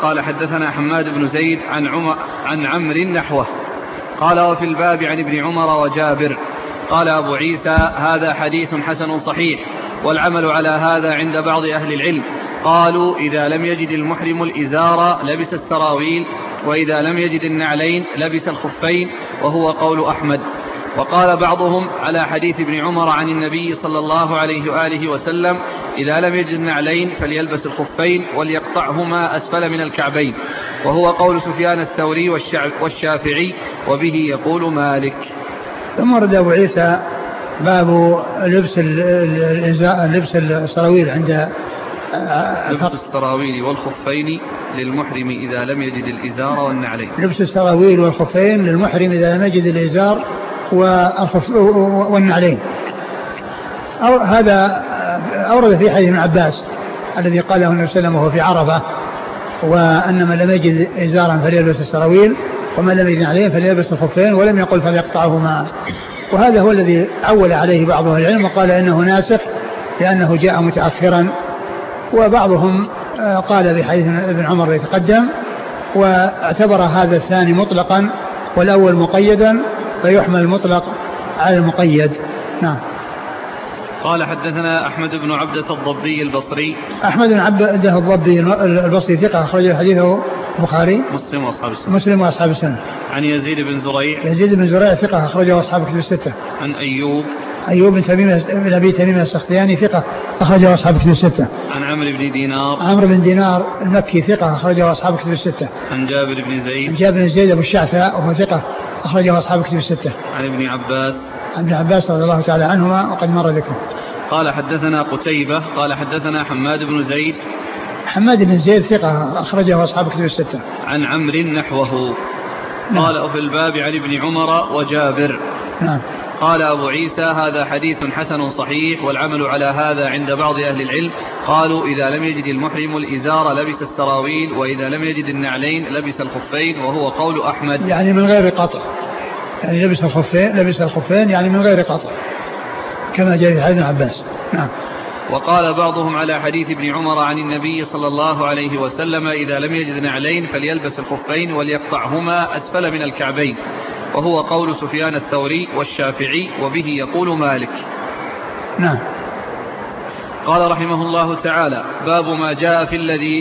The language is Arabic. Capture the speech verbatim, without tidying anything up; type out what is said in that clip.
قال حدثنا حماد بن زيد عن, عم عن عمرو نحوه قال وفي الباب عن ابن عمر وجابر. قال أبو عيسى هذا حديث حسن صحيح، والعمل على هذا عند بعض أهل العلم. قالوا إذا لم يجد المحرم الإزار لبس السراويل، وإذا لم يجد النعلين لبس الخفين، وهو قول أحمد. وقال بعضهم على حديث ابن عمر عن النبي صلى الله عليه وآله وسلم إذا لم يجد النعلين فليلبس الخفين وليقطعهما أسفل من الكعبين، وهو قول سفيان الثوري والشافعي، وبه يقول مالك. ثم ورد أبو عيسى باب لبس لبس السراويل عند لبس السراويل والخفين للمحرم إذا لم يجد الإزار والنعلين. لبس السراويل والخفين للمحرم إذا لم يجد الإزار والنعلين. أو هذا أورد في حديث ابن عباس الذي قاله النبي صلى الله عليه وسلم وهو في عرفة، وأن من لم يجد إزارا فليلبس السراويل ومن لم يجد نعلين فليلبس الخفين، ولم يقل فليقطعهما. وهذا هو الذي عول عليه بعض أهل العلم وقال إنه ناسخ لأنه جاء متأخرا، وبعضهم قال بحديث ابن عمر يتقدم واعتبر هذا الثاني مطلقا والأول مقيدا فيحمل المطلق على المقيد. نعم. قال حدثنا أحمد بن عبدة الضبي البصري. أحمد بن عبدة الضبي البصري ثقة أخرج حديثه البخاري مسلم وأصحاب السنة. مسلم وأصحاب السنة. عن يزيد بن زريع. يزيد بن زريع ثقة أخرجه أصحاب كتب الستة. عن أيوب. أيوب بن تميم بن أبي تميم السختياني ثقة أخرجه أصحاب كتب الستة. عن عمرو بن دينار. عمرو بن دينار المكي ثقة أخرجه أصحاب كتب الستة. عن جابر بن زيد. عن جابر بن زيد أبو الشعثاء وهو ثقة أخرجه أصحاب كتب الستة. عن ابن عباس. عن ابن عباس رضي الله تعالى عنهما وقد مر ذكره. قال حدثنا قتيبة قال حدثنا حماد بن زيد. حماد بن زيد ثقة أخرجه أصحاب كتب الستة. عن عمرو نحوه. نعم. قال وفي الباب عن ابن عمر وجابر. نعم. قال أبو عيسى هذا حديث حسن صحيح، والعمل على هذا عند بعض أهل العلم. قالوا إذا لم يجد المحرم الإزار لبس السراويل، وإذا لم يجد النعلين لبس الخفين، وهو قول أحمد. يعني من غير قطع، يعني لبس الخفين لبس الخفين يعني من غير قطع كما جاء في حديث ابن عباس. نعم. وقال بعضهم على حديث ابن عمر عن النبي صلى الله عليه وسلم إذا لم يجد نعلين فليلبس الخفين وليقطعهما أسفل من الكعبين، وهو قول سفيان الثوري والشافعي، وبه يقول مالك. نعم. قال رحمه الله تعالى باب ما جاء في الذي